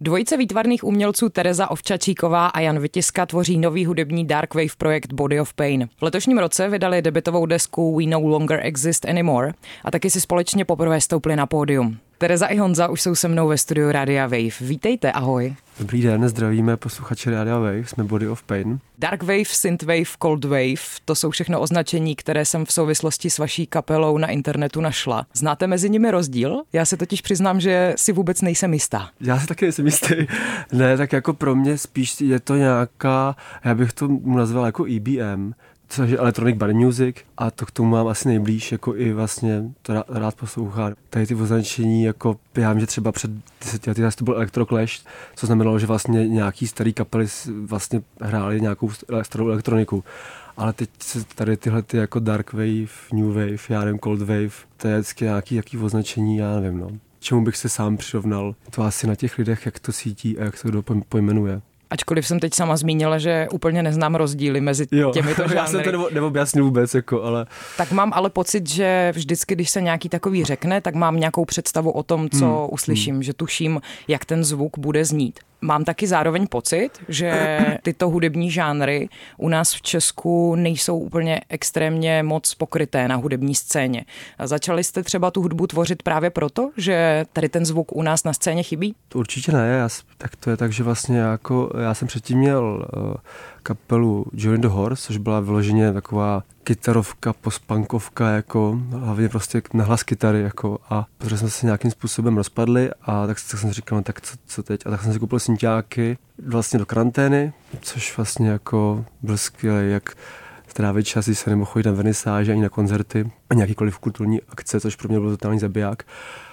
Dvojice výtvarných umělců Tereza Ovčačíková a Jan Vytiska tvoří nový hudební dark wave projekt Body of Pain. V letošním roce vydali debutovou desku We No Longer Exist Anymore a taky si společně poprvé stoupli na pódium. Tereza i Honza už jsou se mnou ve studiu Radia Wave. Vítejte, ahoj. Dobrý den, zdravíme posluchače Radia Wave, jsme Body of Pain. Dark wave, synthwave, cold wave, to jsou všechno označení, které jsem v souvislosti s vaší kapelou na internetu našla. Znáte mezi nimi rozdíl? Já se totiž přiznám, že si vůbec nejsem jistá. Já si taky nejsem jistý. Ne, tak jako pro mě spíš je to nějaká, já bych to nazval jako EBM, což je Electronic Body Music, a to k tomu mám asi nejblíž, jako i vlastně to rád poslouchám. Tady ty označení, jako já vím, že třeba před 10 lety to byl Electroclash, co znamenalo, že vlastně nějaký starý kapely vlastně hráli nějakou starou elektroniku. Ale teď se tady tyhle ty jako dark wave, new wave, já nevím, cold wave, to je vždycky nějaký označení, já nevím, no. Čemu bych se sám přirovnal, to asi na těch lidech, jak to cítí a jak se kdo pojmenuje. Ačkoliv jsem teď sama zmínila, že úplně neznám rozdíly mezi těmito žánry. Já jsem to neobjasnil vůbec, jako, ale... Tak mám ale pocit, že vždycky, když se nějaký takový řekne, tak mám nějakou představu o tom, co uslyším, že tuším, jak ten zvuk bude znít. Mám taky zároveň pocit, že tyto hudební žánry u nás v Česku nejsou úplně extrémně moc pokryté na hudební scéně. A začali jste třeba tu hudbu tvořit právě proto, že tady ten zvuk u nás na scéně chybí? To určitě ne, tak to je tak, že vlastně já jsem předtím měl kapelu Johnny the Horse, což byla vyloženě taková kytarovka, postpunkovka, jako hlavně prostě na hlas kytary, jako, a protože jsme se nějakým způsobem rozpadli a tak jsem si říkal, no, tak co teď? A tak jsem si koupil synťáky vlastně do karantény, což vlastně jako byl skvělý, jak strávit čas, když se nemohl chodit na vernisáže ani na koncerty a nějakýkoliv kulturní akce, což pro mě byl totální zabiják.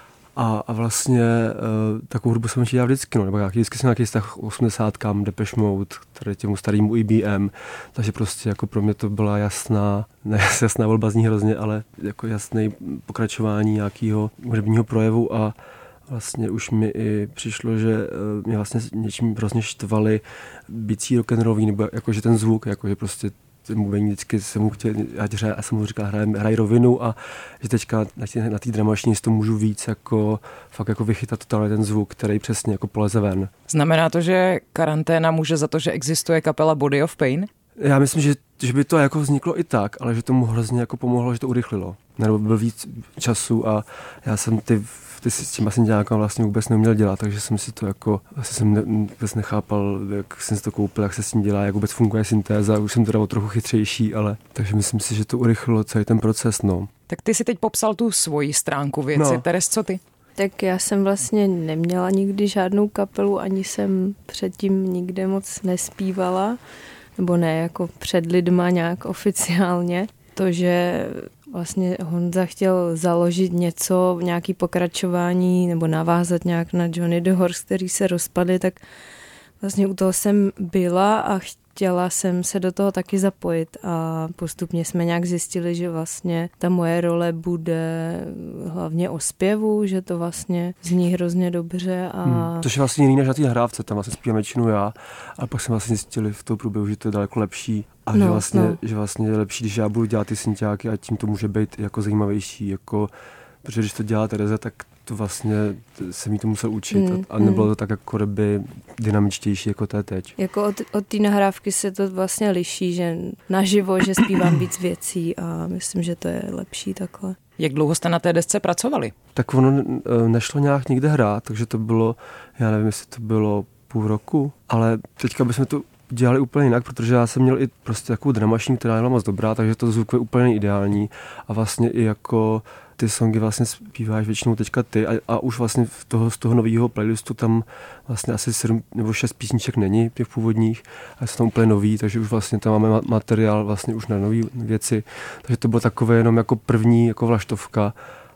A vlastně takovou hudbu jsem dělal vždycky, no, nebo vždycky jsem nějaký vztah 80kám, Depeche Mode, tady těmu starému EBM, takže prostě jako pro mě to byla jasná volba, zní hrozně, ale jako jasné pokračování nějakého hudebního projevu a vlastně už mi i přišlo, že mě vlastně něčím hrozně štvaly bicí rock'n'rollový, nebo jakože ten zvuk, jakože prostě mluvení vždycky jsem mu chtěl, já jsem mu říkal, hraj rovinu a že teďka na té dramačně to můžu víc jako fakt jako vychytat totálně ten zvuk, který přesně jako poleze ven. Znamená to, že karanténa může za to, že existuje kapela Body of Pain? Já myslím, že by to jako vzniklo i tak, ale že tomu hrozně jako pomohlo, že to urychlilo. Nebo byl víc času a já jsem ty s tím asi nějakým vlastně vůbec neuměl dělat, takže jsem si to jako, asi jsem vůbec nechápal, jak jsem si to koupil, jak se s tím dělá, jak vůbec funguje syntéza, už jsem teda trochu chytřejší, ale takže myslím si, že to urychlilo celý ten proces, no. Tak ty si teď popsal tu svoji stránku věci, no. Teres, co ty? Tak já jsem vlastně neměla nikdy žádnou kapelu, ani jsem předtím nikde moc nespívala, nebo ne jako před lidma nějak oficiálně. To, že vlastně Honza chtěl založit něco, nějaký pokračování nebo navázat nějak na Johnny the Horse, který se rozpadly, tak vlastně u toho jsem byla a chtěla jsem se do toho taky zapojit a postupně jsme nějak zjistili, že vlastně ta moje role bude hlavně o zpěvu, že to vlastně zní hrozně dobře. Což je vlastně jiný než na té nahrávce, tam vlastně zpívám většinu já, ale pak jsme vlastně zjistili v tom průběhu, že to je daleko lepší a že vlastně je lepší, když já budu dělat ty synťáky a tím to může být jako zajímavější, jako, protože když to dělá Tereza, tak to vlastně jsem jí to musel učit a nebylo to tak jako by dynamičtější jako to je teď. Jako od té nahrávky se to vlastně liší, že naživo, že zpívám víc věcí a myslím, že to je lepší takhle. Jak dlouho jste na té desce pracovali? Tak ono nešlo nějak nikde hrát, takže to bylo, já nevím, jestli to bylo půl roku, ale teďka bychom to dělali úplně jinak, protože já jsem měl i prostě takovou dramašní, která byla moc dobrá, takže to zvuk je úplně ideální a vlastně i jako ty songy vlastně zpíváš většinou teďka ty a už vlastně z toho nového playlistu tam vlastně asi 7 nebo 6 písniček není těch původních a jsou tam úplně nový, takže už vlastně tam máme materiál vlastně už na nový věci, takže to bylo takové jenom jako první jako vlaštovka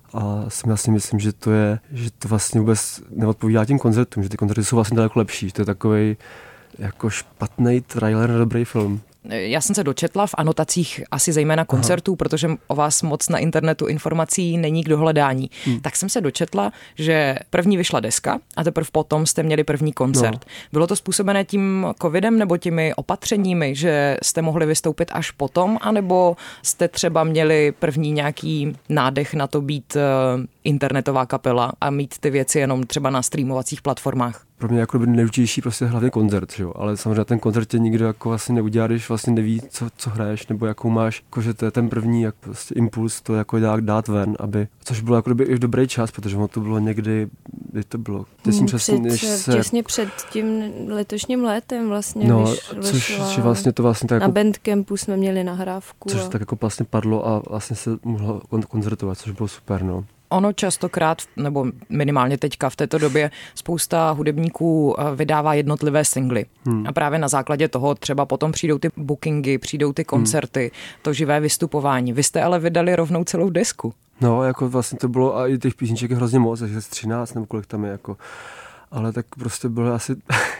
a si vlastně myslím, že to vlastně vůbec neodpovídá tím koncertům, že ty koncerty jsou vlastně daleko lepší, to je takovej jako špatný trailer na dobrý film. Já jsem se dočetla v anotacích asi zejména koncertů, protože o vás moc na internetu informací není k dohledání. Tak jsem se dočetla, že první vyšla deska a teprve potom jste měli první koncert. Bylo to způsobené tím covidem nebo těmi opatřeními, že jste mohli vystoupit až potom, anebo jste třeba měli první nějaký nádech na to být internetová kapela a mít ty věci jenom třeba na streamovacích platformách? pro mě jako nejdůležitější prostě hlavně koncert, že jo? Ale samozřejmě ten koncert tě nikdo jako vlastně neudělá, když vlastně neví, co hraješ, nebo jakou máš, jakože to je ten první jak prostě impuls to jako dát ven, což bylo jako i dobrý čas, protože to bylo někdy, kdy to bylo těsně před tím letošním létem vlastně, no, což vlastně to vlastně tak na jako, Bandcampu jsme měli nahrávku. Což tak jako vlastně padlo a vlastně se mohlo koncertovat, což bylo super, no. Ono častokrát, nebo minimálně teďka v této době, spousta hudebníků vydává jednotlivé singly. A právě na základě toho třeba potom přijdou ty bookingy, přijdou ty koncerty, to živé vystupování. Vy jste ale vydali rovnou celou desku. No, jako vlastně to bylo a i těch písniček je hrozně moc, takže 13 nebo kolik tam je, jako. Ale tak prostě byly asi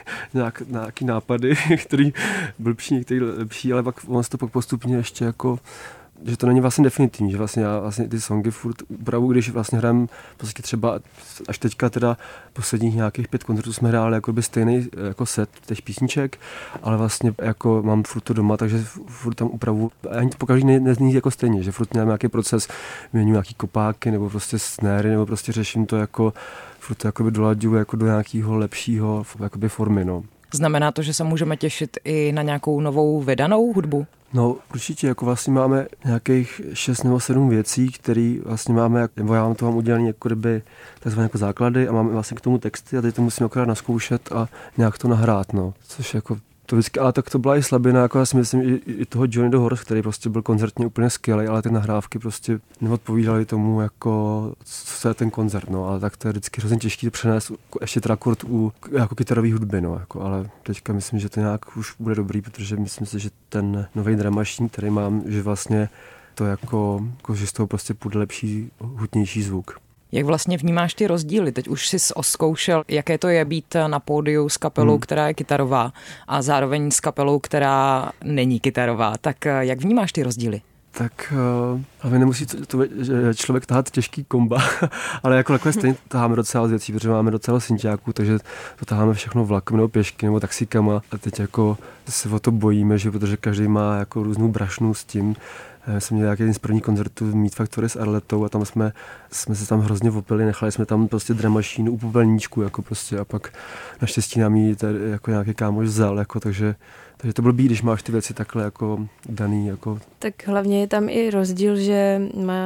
nějaký nápady, který blbší, některý lepší, ale pak on se to pak postupně ještě jako, že to není vlastně definitivní, že vlastně já vlastně ty songy furt upravu, když vlastně hrám prostě třeba až teďka teda posledních nějakých 5 koncertů jsme hráli jako by stejný jako set těch písniček, ale vlastně jako mám furt to doma, takže furt tam upravu, ani to pokaždý nezní jako stejně, že furt mám nějaký proces, měním nějaký kopáky nebo prostě snéry, nebo prostě řeším to jako furt to jakoby dolaďuju jako do nějakého lepšího jakoby formy, no. Znamená to, že se můžeme těšit i na nějakou novou vydanou hudbu? No určitě, jako vlastně máme nějakých 6 nebo 7 věcí, které vlastně máme, nebo já mám udělané jako kdyby takzvané jako základy a máme vlastně k tomu texty a teď to musíme akorát naskoušet a nějak to nahrát, no. Což jako to vždycky, ale tak to byla i slabina, jako já si myslím i toho Johnny the Horse, který prostě byl koncertně úplně skvělý, ale ty nahrávky prostě neodpovídaly tomu, jako co je ten koncert, no, ale tak to je vždycky hrozně těžké přenést ještě teda kort u jako kytarové hudby, no, jako, ale teďka myslím, že to nějak už bude dobrý, protože myslím si, že ten nový drum machine, který mám, že vlastně to jako že z toho prostě půjde lepší, hutnější zvuk. Jak vlastně vnímáš ty rozdíly? Teď už jsi oskoušel, jaké to je být na pódiu s kapelou, která je kytarová a zároveň s kapelou, která není kytarová. Tak jak vnímáš ty rozdíly? Tak hlavně nemusí člověk tahat těžký komba, ale jako takhle stejně taháme docela z věcí, protože máme docela synťáků, takže to taháme všechno vlakem nebo pěšky nebo taxíkama a teď jako se o to bojíme, že protože každý má jako různou brašnu s tím. Jsem měl nějaký z prvních koncertů Meat Factory s Arletou a tam jsme se tam hrozně opili, nechali jsme tam prostě drum machine u popelníčku, jako prostě a pak naštěstí nám ji jako nějaký kámoš vzal, jako takže to blbý, když máš ty věci takhle jako daný, jako. Tak hlavně je tam i rozdíl, že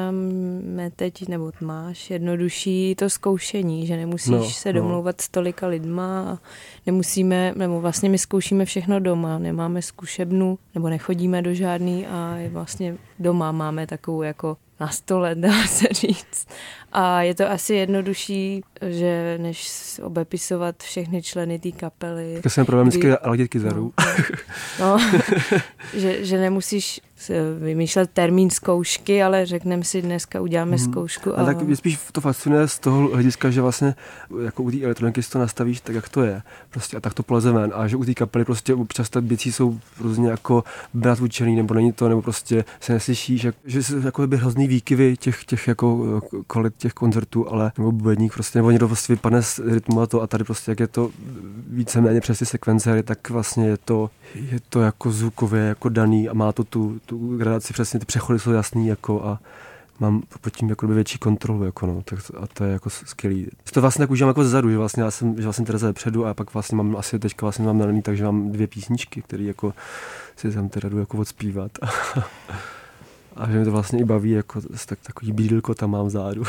máme teď, nebo máš jednodušší to zkoušení, že nemusíš se domlouvat s tolika lidma a nemusíme, nebo vlastně my zkoušíme všechno doma, nemáme zkušebnu, nebo nechodíme do žádný a vlastně doma máme takovou jako na stole, dá se říct. A je to asi jednodušší, že než obepisovat všechny členy té kapely. To jsem problém vždycky ladit kytaru. No, že nemusíš vymýšlet termín zkoušky, ale řekneme si dneska uděláme zkoušku. A tak mě spíš to fascinuje z toho hlediska, že vlastně jako u té elektroniky si to nastavíš tak, jak to je. Prostě a tak to poleze ven. A že u té kapely prostě občas ty věci jsou různě jako brát učený, nebo není to, nebo prostě se neslyšíš, že jsou jako by hrozný výkyvy těch jako kolik těch koncertů, ale nebo bubeník prostě, nebo někdo prostě vypadne z rytmu a tady prostě, jak je to víceméně přes ty sekvence, tak vlastně je to jako zvukově jako daný a má to tu gradaci, přesně ty přechody jsou jasný jako a mám pod tím jako větší kontrolu, jako no, tak a to je jako skvělý. To vlastně tak užívám jako zezadu, že vlastně já jsem Tereza vepředu a pak vlastně mám asi teďka vlastně mám nadaný, takže mám 2 písničky, které jako si tam teda jdu jako odspívat. A že mi to vlastně i baví, jako takový bídlko tam mám vzadu.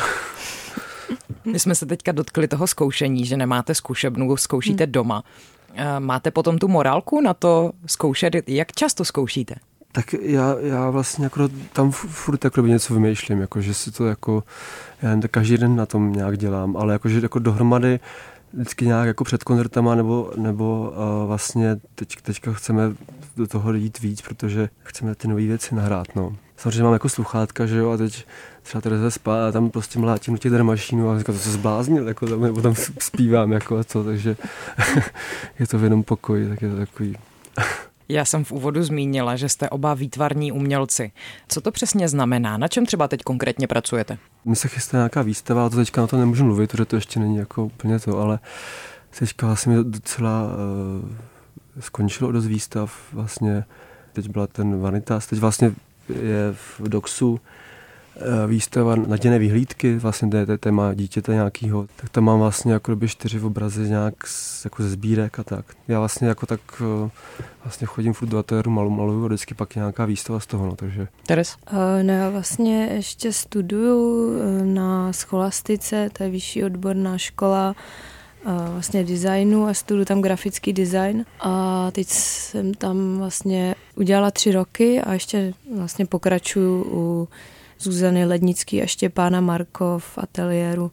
My jsme se teďka dotkli toho zkoušení, že nemáte zkušebnu, zkoušíte doma. Máte potom tu morálku na to zkoušet? Jak často zkoušíte? Tak já vlastně jako tam furt jako něco vymýšlím, jako že si to jako, já nevím, každý den na tom nějak dělám, ale jako, že jako dohromady vždycky nějak jako před koncertama nebo vlastně teďka chceme do toho jít víc, protože chceme ty nové věci nahrát, no. Samozřejmě mám jako sluchátka, že jo, a teď třeba Tereza spá a tam prostě mlátím do těch dramašínů a říkám, to se zbláznil, jako nebo tam zpívám, jako a co, takže je to v jenom pokoji, tak je to takový. Já jsem v úvodu zmínila, že jste oba výtvarní umělci. Co to přesně znamená? Na čem třeba teď konkrétně pracujete? My se chystá nějaká výstava, ale to teďka na to nemůžu mluvit, protože to ještě není jako úplně to, ale teďka vlastně mi docela skončilo dost výstav, vlastně teď byla ten Vanitas, teď vlastně je v Doxu výstava Nadějné vyhlídky, vlastně to je téma dítěte nějakýho, tak tam mám vlastně jako 4 obrazy nějak jako ze sbírek a tak. Já vlastně jako tak vlastně chodím furt do ateliéru, maluju a vždycky pak nějaká výstava z toho, no, takže. Teres? No já vlastně ještě studuju na scholastice, to je vyšší odborná škola vlastně designu a studuju tam grafický design a teď jsem tam vlastně udělala 3 roky a ještě vlastně pokračuju u Zuzany Lednický a Štěpána Marko v ateliéru.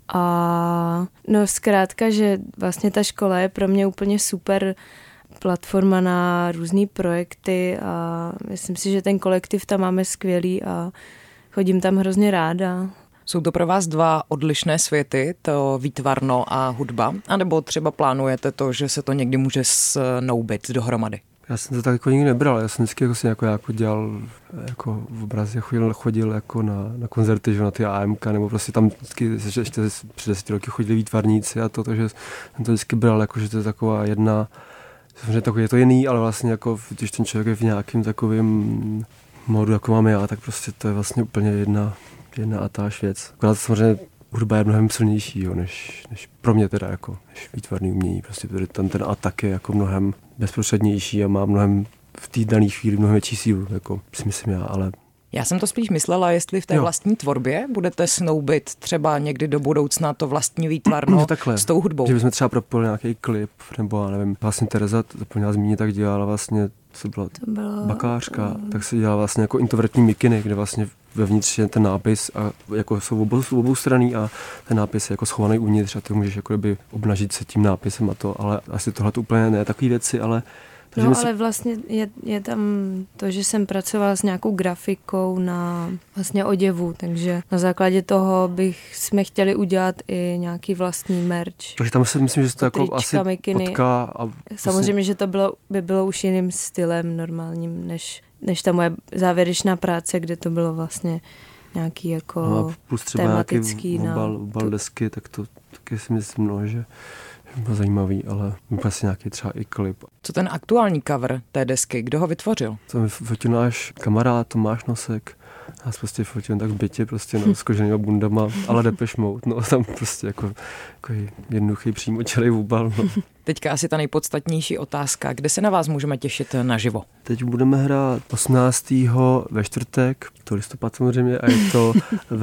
A no zkrátka, že vlastně ta škola je pro mě úplně super platforma na různý projekty a myslím si, že ten kolektiv tam máme skvělý a chodím tam hrozně ráda. Jsou to pro vás 2 odlišné světy, to výtvarno a hudba? A nebo třeba plánujete to, že se to někdy může snoubit dohromady? Já jsem to tak jako nikdy nebral, já jsem vždycky jako dělal jako v obrazi, chodil jako na koncerty, že na ty AMK, nebo prostě tam vždycky ještě před 10 roky chodili výtvarníci a to, takže jsem to vždycky bral, jako, že to je taková jedna, samozřejmě takový, je to jiný, ale vlastně jako, když ten člověk je v nějakým takovým módu, jako mám já, tak prostě to je vlastně úplně jedna a táž věc. Akorát samozřejmě hudba je mnohem silnější, jo, než pro mě teda, jako, než výtvarný umění. Prostě tam ten atak je jako mnohem bezprostřednější a má mnohem v té dané chvíli mnohem větší sílu, jako si myslím já, ale. Já jsem to spíš myslela, jestli v té vlastní tvorbě budete snoubit třeba někdy do budoucna to vlastní výtvarno s tou hudbou. Že bychom třeba propojili nějaký klip, nebo já nevím, vlastně Tereza zapomněla zmínit, tak dělala vlastně, co byla bakalářka, tak se dělala vlastně jako introvertní mikiny, kde vlastně vevnitř je ten nápis a jako jsou obou straný a ten nápis je jako schovaný uvnitř a ty můžeš jako kdyby obnažit se tím nápisem a to, ale asi tohle to úplně ne takové věci, ale. No ale vlastně je tam to, že jsem pracovala s nějakou grafikou na vlastně oděvu, takže na základě toho jsme chtěli udělat i nějaký vlastní merch. Takže tam si myslím, že se to jako asi potká. A samozřejmě, že to by bylo už jiným stylem normálním, než ta moje závěrečná práce, kde to bylo vlastně nějaký jako no plus třeba tematický. Obal desky, tak to taky si myslím, no, že bylo zajímavý, ale vlastně nějaký třeba i klip. Co ten aktuální cover té desky, kdo ho vytvořil? To mi fotil náš kamarád Tomáš Nosek. Nás prostě fotil tak v bytě, prostě no, s koženýma bundama, ale Depeche Mode, no tam prostě jako jednoduchý přímočarý obal. No. Teďka asi ta nejpodstatnější otázka, kde se na vás můžeme těšit naživo? Teď budeme hrát 18. ve čtvrtek, to listopad samozřejmě, a je to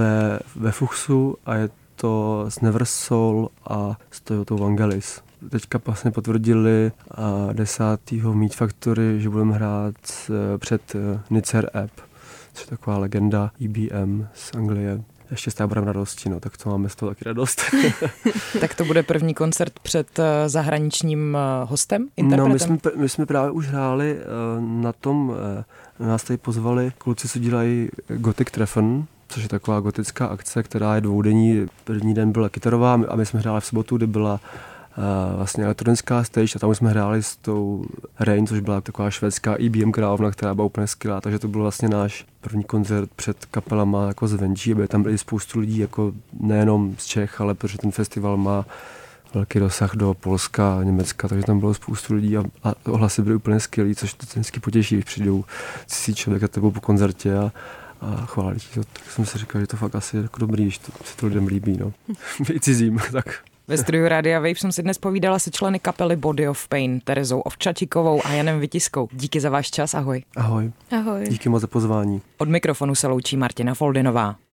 ve Fuchsu a je to s Never Soul a s Toyotou Vangelis. Teďka vlastně potvrdili 10. Meat Factory, že budeme hrát před Nicer App, což je taková legenda IBM z Anglie. Ještě s táborem radosti, no, tak to máme z toho taky radost. Tak to bude první koncert před zahraničním hostem, interpretem? No, my jsme právě už hráli na tom, nás tady pozvali kluci, co dělají Gothic Treffen, což je taková gotická akce, která je dvoudenní. První den byla kytarová a my jsme hráli v sobotu, kdy byla vlastně elektronická stage a tam jsme hráli s tou Rain, což byla taková švédská IBM královna, která byla úplně skvělá, takže to byl vlastně náš první koncert před kapelama jako zvenčí, aby tam byli spoustu lidí, jako nejenom z Čech, ale protože ten festival má velký dosah do Polska a Německa, takže tam bylo spoustu lidí a ohlasy byly úplně skvělý, což to vždycky potěší, když přijdou cizí člověk a tebou po koncertě a chválí to, tak jsem si říkal, že to fakt asi je jako dobrý, když se to lidem líbí, no. I cizím, tak. Ve studiu Rádia Wave jsem si dnes povídala se členy kapely Body of Pain, Terezou Ovčačikovou a Janem Vytiskou. Díky za váš čas, ahoj. Ahoj. Ahoj. Díky moc za pozvání. Od mikrofonu se loučí Martina Foldinová.